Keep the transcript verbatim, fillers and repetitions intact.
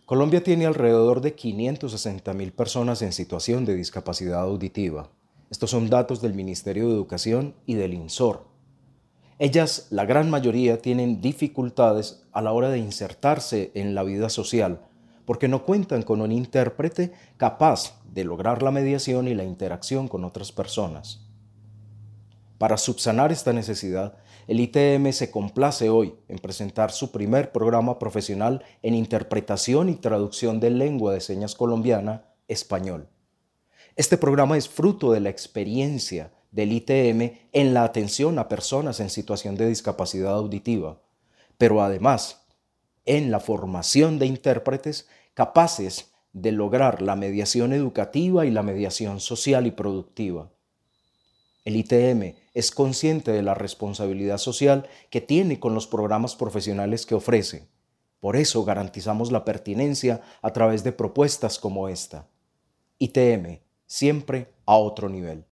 Colombia tiene alrededor de quinientas sesenta mil personas en situación de discapacidad auditiva. Estos son datos del Ministerio de Educación y del INSOR. Ellas, la gran mayoría, tienen dificultades a la hora de insertarse en la vida social, porque no cuentan con un intérprete capaz de lograr la mediación y la interacción con otras personas. Para subsanar esta necesidad, el I T M se complace hoy en presentar su primer programa profesional en interpretación y traducción de lengua de señas colombiana, español. Este programa es fruto de la experiencia del I T M en la atención a personas en situación de discapacidad auditiva, pero además en la formación de intérpretes capaces de lograr la mediación educativa y la mediación social y productiva. El I T M es consciente de la responsabilidad social que tiene con los programas profesionales que ofrece. Por eso garantizamos la pertinencia a través de propuestas como esta. I T M, siempre a otro nivel.